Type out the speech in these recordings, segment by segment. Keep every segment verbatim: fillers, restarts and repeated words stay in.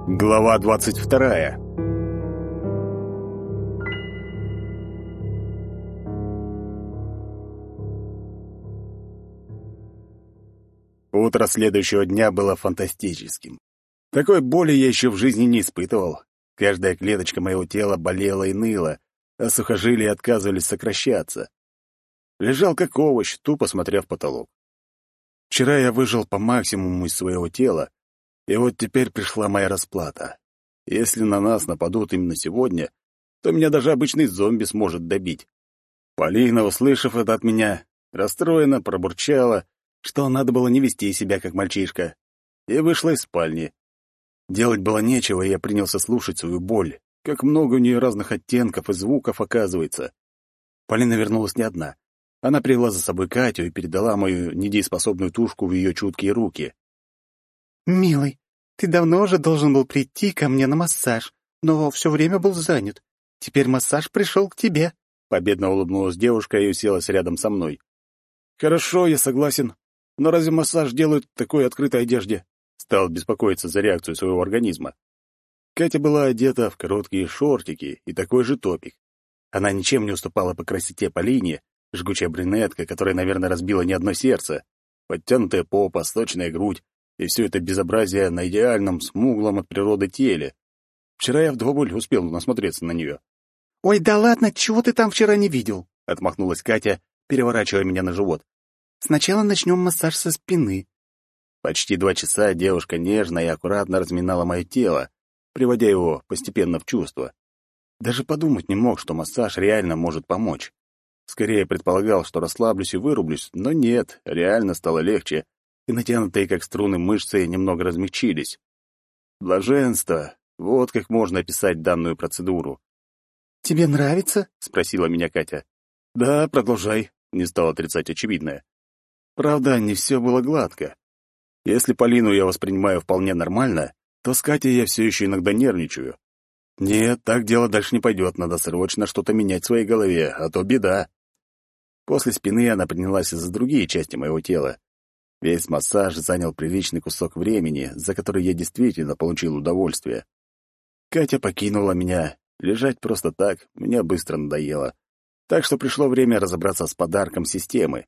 Глава двадцать вторая. Утро следующего дня было фантастическим. Такой боли я еще в жизни не испытывал. Каждая клеточка моего тела болела и ныла, а сухожилия отказывались сокращаться. Лежал как овощ, тупо смотря в потолок. Вчера я выжил по максимуму из своего тела, и вот теперь пришла моя расплата. Если на нас нападут именно сегодня, то меня даже обычный зомби сможет добить. Полина, услышав это от меня, расстроенно пробурчала, что надо было не вести себя как мальчишка, и вышла из спальни. Делать было нечего, и я принялся слушать свою боль. Как много у нее разных оттенков и звуков оказывается. Полина вернулась не одна. Она привела за собой Катю и передала мою недееспособную тушку в ее чуткие руки. «Милый, ты давно уже должен был прийти ко мне на массаж, но все время был занят. Теперь массаж пришел к тебе», — победно улыбнулась девушка и уселась рядом со мной. «Хорошо, я согласен. Но разве массаж делают в такой открытой одежде?» Стал беспокоиться за реакцию своего организма. Катя была одета в короткие шортики и такой же топик. Она ничем не уступала по красоте Полине, жгучая брюнетка, которая, наверное, разбила не одно сердце, подтянутая попа, сочная грудь, и все это безобразие на идеальном, смуглом от природы теле. Вчера я вдоволь успел насмотреться на нее. «Ой, да ладно, чего ты там вчера не видел?» — отмахнулась Катя, переворачивая меня на живот. «Сначала начнем массаж со спины». Почти два часа девушка нежно и аккуратно разминала мое тело, приводя его постепенно в чувство. Даже подумать не мог, что массаж реально может помочь. Скорее предполагал, что расслаблюсь и вырублюсь, но нет, реально стало легче, и натянутые, как струны, мышцы немного размягчились. Блаженство — вот как можно описать данную процедуру. «Тебе нравится?» — спросила меня Катя. «Да, продолжай», — не стал отрицать очевидное. Правда, не все было гладко. Если Полину я воспринимаю вполне нормально, то с Катей я все еще иногда нервничаю. Нет, так дело дальше не пойдет, надо срочно что-то менять в своей голове, а то беда. После спины она принялась за другие части моего тела. Весь массаж занял приличный кусок времени, за который я действительно получил удовольствие. Катя покинула меня. Лежать просто так мне быстро надоело. Так что пришло время разобраться с подарком системы.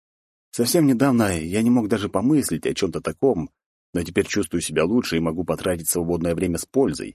Совсем недавно я не мог даже помыслить о чем-то таком, но теперь чувствую себя лучше и могу потратить свободное время с пользой.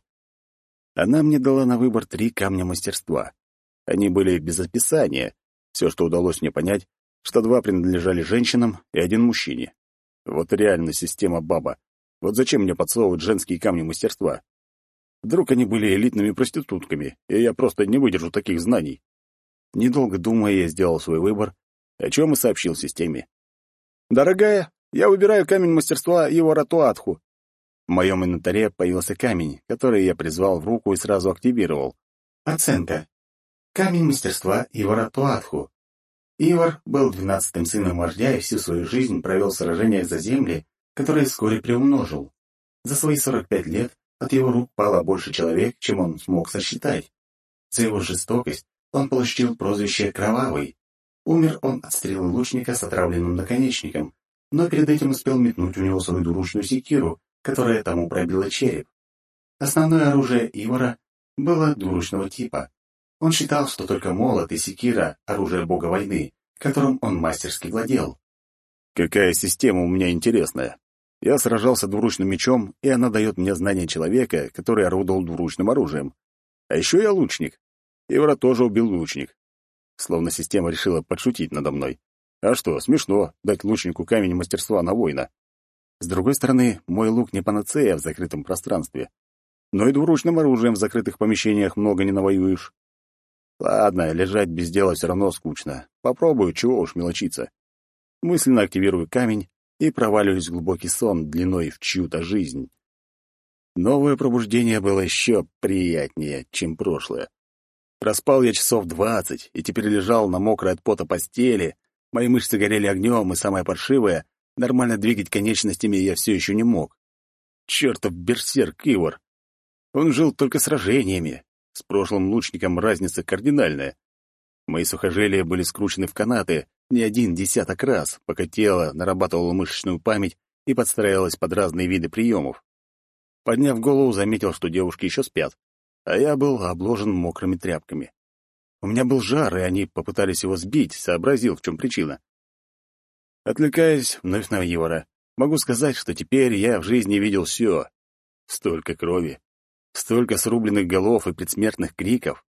Она мне дала на выбор три камня мастерства. Они были без описания. Все, что удалось мне понять, что два принадлежали женщинам и один мужчине. Вот реально система баба. Вот зачем мне подсовывать женские камни мастерства? Вдруг они были элитными проститутками, и я просто не выдержу таких знаний. Недолго думая, я сделал свой выбор, о чем и сообщил системе. «Дорогая, я выбираю камень мастерства Ивара-Туатху». В моем инвентаре появился камень, который я призвал в руку и сразу активировал. Оценка. Камень мастерства Ивара-Туатху. Ивар был двенадцатым сыном вождя и всю свою жизнь провел в сражениях за земли, которые вскоре приумножил. За свои сорок пять лет от его рук пало больше человек, чем он смог сосчитать. За его жестокость он получил прозвище «Кровавый». Умер он от стрелы лучника с отравленным наконечником, но перед этим успел метнуть в него свою двуручную секиру, которая тому пробила череп. Основное оружие Ивара было двуручного типа. Он считал, что только молот и секира — оружие бога войны, которым он мастерски владел. Какая система у меня интересная. Я сражался двуручным мечом, и она дает мне знание человека, который орудовал двуручным оружием. А еще я лучник. Ивара тоже убил лучник. Словно система решила подшутить надо мной. А что, смешно дать лучнику камень мастерства на воина. С другой стороны, мой лук не панацея в закрытом пространстве. Но и двуручным оружием в закрытых помещениях много не навоюешь. Ладно, лежать без дела все равно скучно. Попробую, чего уж мелочиться. Мысленно активирую камень и проваливаюсь в глубокий сон длиной в чью-то жизнь. Новое пробуждение было еще приятнее, чем прошлое. Проспал я часов двадцать, и теперь лежал на мокрой от пота постели. Мои мышцы горели огнем, и самое паршивое — нормально двигать конечностями я все еще не мог. Чертов берсерк Ивар! Он жил только сражениями. С прошлым лучником разница кардинальная. Мои сухожилия были скручены в канаты не один десяток раз, пока тело нарабатывало мышечную память и подстраивалось под разные виды приемов. Подняв голову, заметил, что девушки еще спят, а я был обложен мокрыми тряпками. У меня был жар, и они попытались его сбить, сообразил, в чем причина. Отвлекаясь вновь на Ивара, могу сказать, что теперь я в жизни видел все. Столько крови, столько срубленных голов и предсмертных криков.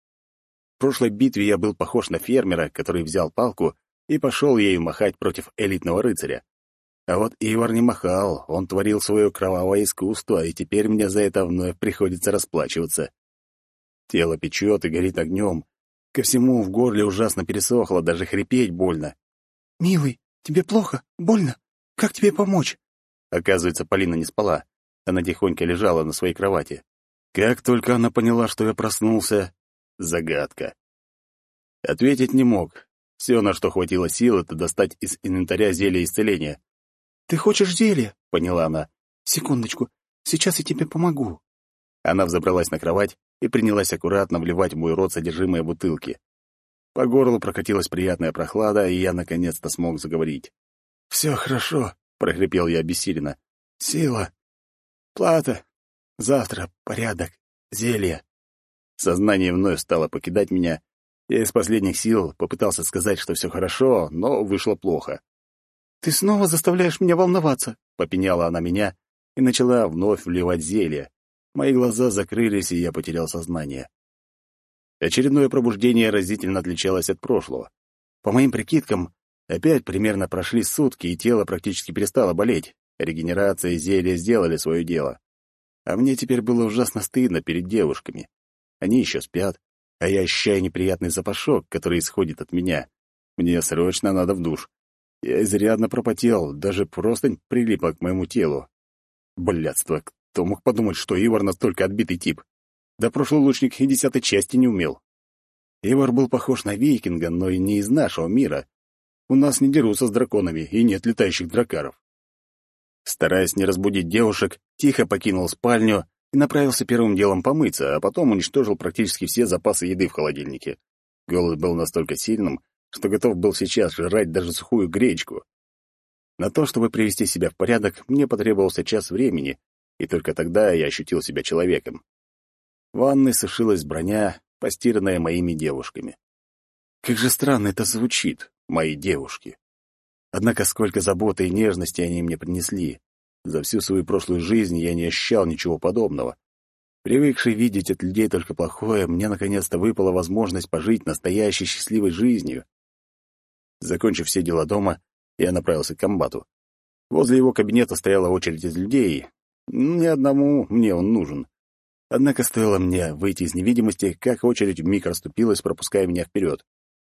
В прошлой битве я был похож на фермера, который взял палку и пошел ею махать против элитного рыцаря. А вот Ивар не махал, он творил свое кровавое искусство, и теперь мне за это вновь приходится расплачиваться. Тело печет и горит огнем. Ко всему в горле ужасно пересохло, даже хрипеть больно. «Милый, тебе плохо? Больно? Как тебе помочь?» Оказывается, Полина не спала. Она тихонько лежала на своей кровати. Как только она поняла, что я проснулся, загадка. Ответить не мог. Все, на что хватило сил, это достать из инвентаря зелье исцеления. «Ты хочешь зелье?» — поняла она. «Секундочку, сейчас я тебе помогу». Она взобралась на кровать и принялась аккуратно вливать в мой рот содержимое бутылки. По горлу прокатилась приятная прохлада, и я наконец-то смог заговорить. «Все хорошо», — прохрипел я обессиленно. «Сила. Плата. Завтра. Порядок. Зелье». Сознание вновь стало покидать меня. Я из последних сил попытался сказать, что все хорошо, но вышло плохо. «Ты снова заставляешь меня волноваться», — попеняла она меня и начала вновь вливать зелье. Мои глаза закрылись, и я потерял сознание. Очередное пробуждение разительно отличалось от прошлого. По моим прикидкам, опять примерно прошли сутки, и тело практически перестало болеть. Регенерация и зелья сделали свое дело. А мне теперь было ужасно стыдно перед девушками. Они еще спят, а я ощущаю неприятный запашок, который исходит от меня. Мне срочно надо в душ. Я изрядно пропотел, даже простынь прилипла к моему телу. Блядство, кто мог подумать, что Ивар настолько отбитый тип? Да прошлый лучник и десятой части не умел. Ивар был похож на викинга, но и не из нашего мира. У нас не дерутся с драконами, и нет летающих дракаров. Стараясь не разбудить девушек, тихо покинул спальню и направился первым делом помыться, а потом уничтожил практически все запасы еды в холодильнике. Голод был настолько сильным, что готов был сейчас жрать даже сухую гречку. На то, чтобы привести себя в порядок, мне потребовался час времени, и только тогда я ощутил себя человеком. В ванной сушилась броня, постиранная моими девушками. Как же странно это звучит, мои девушки. Однако сколько заботы и нежности они мне принесли. За всю свою прошлую жизнь я не ощущал ничего подобного. Привыкший видеть от людей только плохое, мне наконец-то выпала возможность пожить настоящей счастливой жизнью. Закончив все дела дома, я направился к комбату. Возле его кабинета стояла очередь из людей. Ни одному мне он нужен. Однако стоило мне выйти из невидимости, как очередь вмиг расступилась, пропуская меня вперед.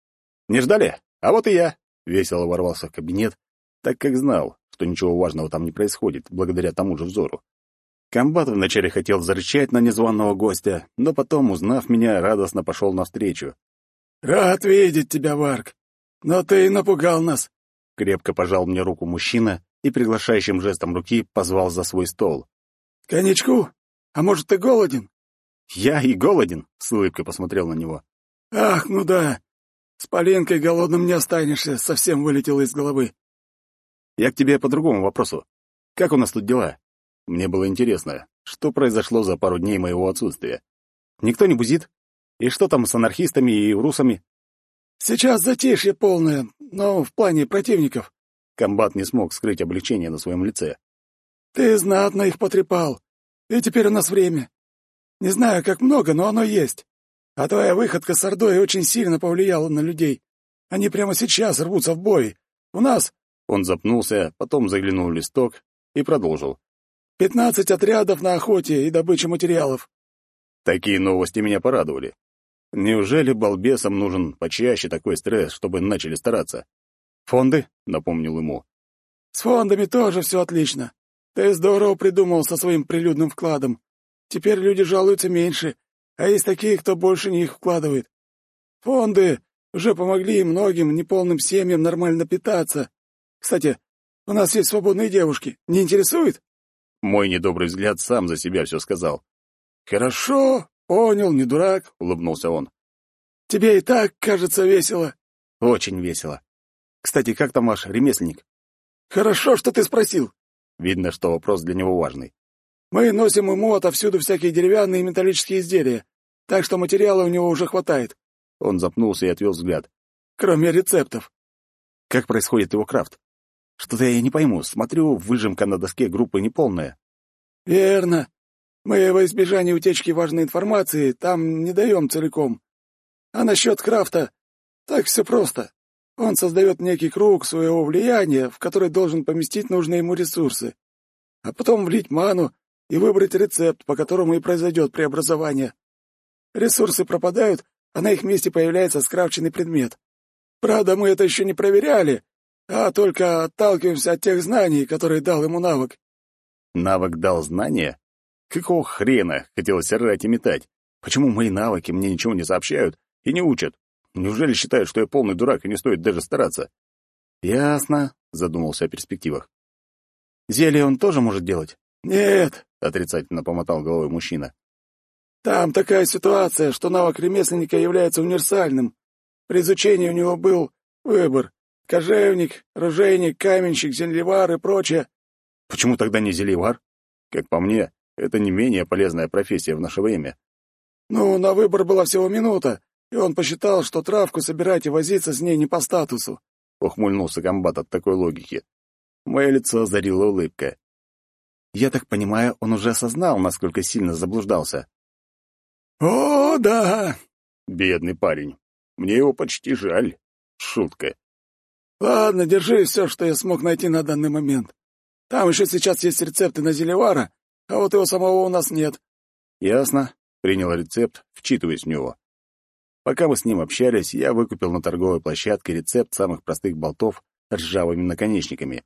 «Не ждали? А вот и я!» — весело ворвался в кабинет, так как знал, что ничего важного там не происходит, благодаря тому же взору. Комбат вначале хотел зарычать на незваного гостя, но потом, узнав меня, радостно пошел навстречу. «Рад видеть тебя, Варк. Но ты напугал нас!» Крепко пожал мне руку мужчина и приглашающим жестом руки позвал за свой стол. «Коньячку? А может, ты голоден?» «Я и голоден», — с улыбкой посмотрел на него. «Ах, ну да. С Полинкой голодным не останешься, совсем вылетело из головы». «Я к тебе по другому вопросу. Как у нас тут дела?» Мне было интересно, что произошло за пару дней моего отсутствия. Никто не бузит? И что там с анархистами и русами? «Сейчас затишье полное, но в плане противников». Комбат не смог скрыть облегчение на своем лице. «Ты знатно их потрепал, и теперь у нас время. Не знаю, как много, но оно есть. А твоя выходка с Ордой очень сильно повлияла на людей. Они прямо сейчас рвутся в бой. У нас...» Он запнулся, потом заглянул в листок и продолжил. «Пятнадцать отрядов на охоте и добыче материалов». Такие новости меня порадовали. Неужели балбесам нужен почаще такой стресс, чтобы начали стараться? «Фонды?» — напомнил ему. «С фондами тоже все отлично. Ты здорово придумал со своим прилюдным вкладом. Теперь люди жалуются меньше, а есть такие, кто больше не их вкладывает. Фонды уже помогли многим неполным семьям нормально питаться. Кстати, у нас есть свободные девушки. Не интересует?» Мой недобрый взгляд сам за себя все сказал. «Хорошо, понял, не дурак», — улыбнулся он. «Тебе и так кажется весело». «Очень весело. Кстати, как там ваш ремесленник?» «Хорошо, что ты спросил». Видно, что вопрос для него важный. Мы носим ему отовсюду всякие деревянные и металлические изделия, так что материала у него уже хватает». Он запнулся и отвел взгляд. «Кроме рецептов». «Как происходит его крафт? Что-то я не пойму. Смотрю, выжимка на доске группы неполная». «Верно. Мы во избежание утечки важной информации там не даем целиком. А насчет крафта, так все просто. Он создает некий круг своего влияния, в который должен поместить нужные ему ресурсы, а потом влить ману и выбрать рецепт, по которому и произойдет преобразование. Ресурсы пропадают, а на их месте появляется скрафченный предмет. Правда, мы это еще не проверяли, а только отталкиваемся от тех знаний, которые дал ему навык». «Навык дал знания? Какого хрена хотелось орать и метать? Почему мои навыки мне ничего не сообщают и не учат? Неужели считают, что я полный дурак и не стоит даже стараться?» «Ясно», — задумался о перспективах. «Зелье он тоже может делать?» «Нет», — отрицательно помотал головой мужчина. «Там такая ситуация, что навык ремесленника является универсальным. При изучении у него был выбор — кожевник, оружейник, каменщик, зельевар и прочее». «Почему тогда не зельевар? Как по мне, это не менее полезная профессия в наше время». «Ну, на выбор была всего минута, и он посчитал, что травку собирать и возиться с ней не по статусу», — ухмыльнулся комбат от такой логики. Мое лицо озарила улыбка. «Я так понимаю, он уже осознал, насколько сильно заблуждался». «О, да!» Бедный парень. Мне его почти жаль. Шутка. «Ладно, держи все, что я смог найти на данный момент. Там еще сейчас есть рецепты на зелевара, а вот его самого у нас нет». «Ясно». Принял рецепт, вчитываясь в него. Пока мы с ним общались, я выкупил на торговой площадке рецепт самых простых болтов с ржавыми наконечниками.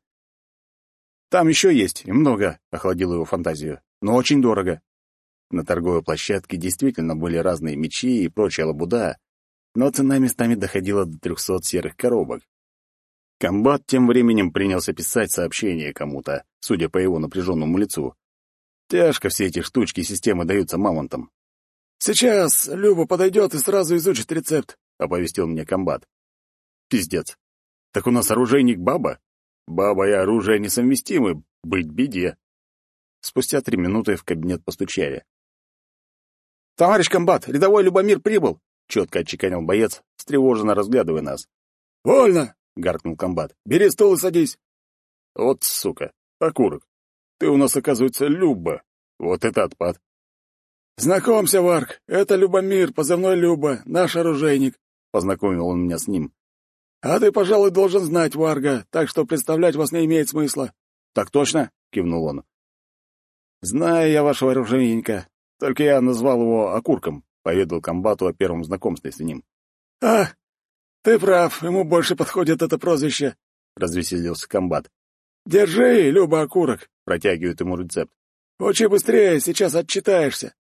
«Там еще есть, и много», — охладил его фантазию. «Но очень дорого». На торговой площадке действительно были разные мечи и прочая лабуда, но цена местами доходила до трехсот серых коробок. Комбат тем временем принялся писать сообщение кому-то, судя по его напряженному лицу. Тяжко все эти штучки системы даются мамонтам. «Сейчас Люба подойдет и сразу изучит рецепт», — оповестил мне комбат. «Пиздец. Так у нас оружейник баба? Баба и оружие несовместимы, быть беде». Спустя три минуты в кабинет постучали. «Товарищ комбат, рядовой Любомир прибыл!» — четко отчеканил боец, встревоженно разглядывая нас. «Вольно!» — гаркнул комбат. «Бери стул и садись». «Вот сука, окурок. Ты у нас, оказывается, Люба. Вот это отпад». «Знакомься, Варк, это Любомир, позывной Люба, наш оружейник», — познакомил он меня с ним. «А ты, пожалуй, должен знать Варга, так что представлять вас не имеет смысла». «Так точно?» — кивнул он. «Знаю я вашего оружейника, только я назвал его окурком», — поведал комбату о первом знакомстве с ним. «А, ты прав, ему больше подходит это прозвище», — развеселился комбат. «Держи, Люба, окурок», — протягивает ему рецепт. «Учи быстрее, сейчас отчитаешься».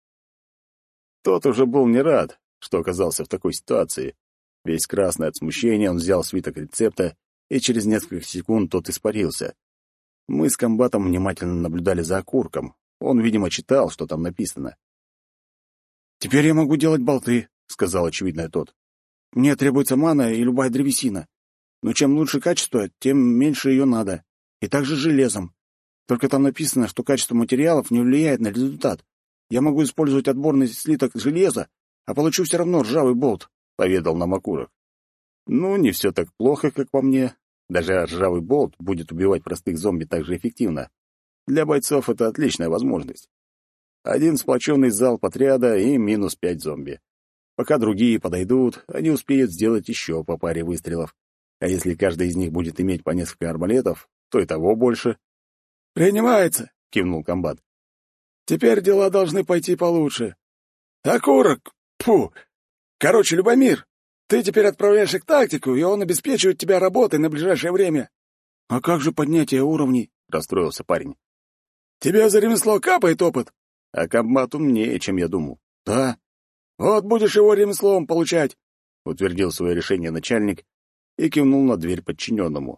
Тот уже был не рад, что оказался в такой ситуации. Весь красный от смущения, он взял свиток рецепта, и через несколько секунд тот испарился. Мы с комбатом внимательно наблюдали за окурком. Он, видимо, читал, что там написано. «Теперь я могу делать болты», — сказал очевидно тот. «Мне требуется мана и любая древесина. Но чем лучше качество, тем меньше ее надо. И также с железом. Только там написано, что качество материалов не влияет на результат. Я могу использовать отборный слиток железа, а получу все равно ржавый болт», — поведал нам окурок. «Ну, не все так плохо, как по мне. Даже ржавый болт будет убивать простых зомби так же эффективно. Для бойцов это отличная возможность. Один сплоченный залп отряда и минус пять зомби. Пока другие подойдут, они успеют сделать еще по паре выстрелов. А если каждый из них будет иметь по несколько арбалетов, то и того больше». «Принимается», — кивнул комбат. «Теперь дела должны пойти получше. Окурок! Фу! Короче, Любомир, ты теперь отправляешь их тактику, и он обеспечивает тебя работой на ближайшее время». «А как же поднятие уровней?» — расстроился парень. «Тебе за ремесло капает опыт?» «А комбат умнее, чем я думал». «Да. Вот будешь его ремеслом получать», — утвердил свое решение начальник и кивнул на дверь подчиненному.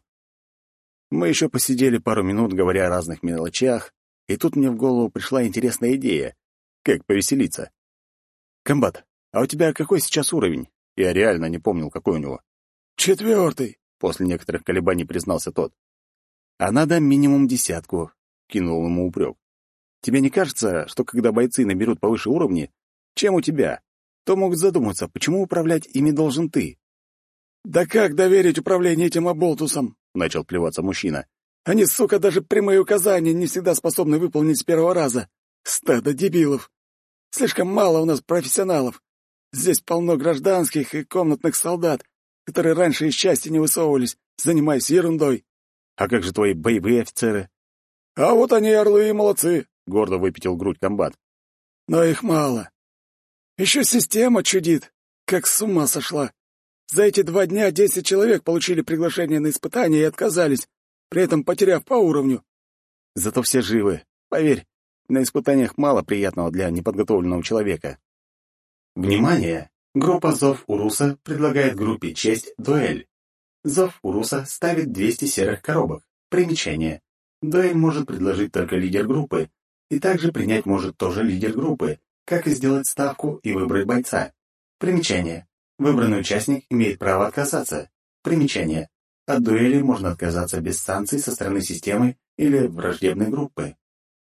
Мы еще посидели пару минут, говоря о разных мелочах, и тут мне в голову пришла интересная идея. Как повеселиться? «Комбат, а у тебя какой сейчас уровень?» Я реально не помнил, какой у него. «Четвертый», — после некоторых колебаний признался тот. «А надо минимум десятку», — кинул ему упрек. Тебе не кажется, что когда бойцы наберут повыше уровни, чем у тебя, то могут задуматься, почему управлять ими должен ты?» «Да как доверить управление этим оболтусам?» — начал плеваться мужчина. «Они, сука, даже прямые указания не всегда способны выполнить с первого раза. Стадо дебилов. Слишком мало у нас профессионалов. Здесь полно гражданских и комнатных солдат, которые раньше из части не высовывались, занимаясь ерундой». «А как же твои боевые офицеры?» «А вот они орлы и молодцы», — гордо выпятил грудь комбат. «Но их мало. Еще система чудит, как с ума сошла. За эти два дня десять человек получили приглашение на испытание и отказались, при этом потеряв по уровню». «Зато все живы. Поверь, на испытаниях мало приятного для неподготовленного человека». Внимание! Группа Зов Уруса предлагает группе Честь дуэль. Зов Уруса ставит двести серых коробок. Примечание. Дуэль может предложить только лидер группы, и также принять может тоже лидер группы, как и сделать ставку и выбрать бойца. Примечание. Выбранный участник имеет право отказаться. Примечание. От дуэли можно отказаться без санкций со стороны системы или враждебной группы.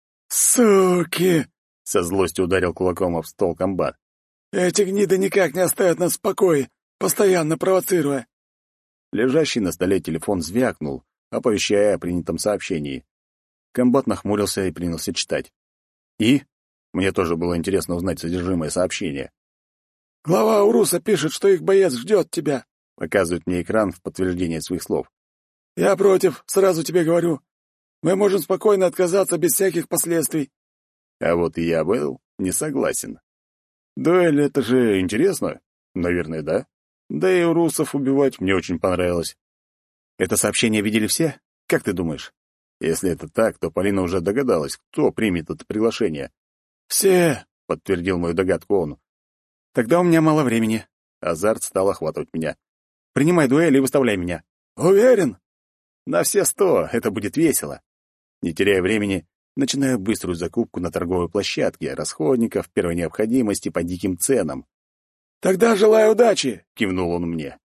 «Суки!» — со злостью ударил кулаком об стол комбат. «Эти гниды никак не оставят нас в покое, постоянно провоцируя». Лежащий на столе телефон звякнул, оповещая о принятом сообщении. Комбат нахмурился и принялся читать. «И?» Мне тоже было интересно узнать содержимое сообщения. «Глава Уруса пишет, что их боец ждет тебя», — показывает мне экран в подтверждение своих слов. «Я против, сразу тебе говорю. Мы можем спокойно отказаться без всяких последствий». А вот я был не согласен. Дуэль — это же интересно. Наверное, да. Да и урусов убивать мне очень понравилось. Это сообщение видели все? Как ты думаешь? Если это так, то Полина уже догадалась, кто примет это приглашение. «Все», — подтвердил мою догадку он. «Тогда у меня мало времени». Азарт стал охватывать меня. «Принимай дуэль и выставляй меня». «Уверен?» «На все сто, это будет весело». Не теряя времени, начинаю быструю закупку на торговой площадке, расходников, первой необходимости по диким ценам. «Тогда желаю удачи!» — кивнул он мне.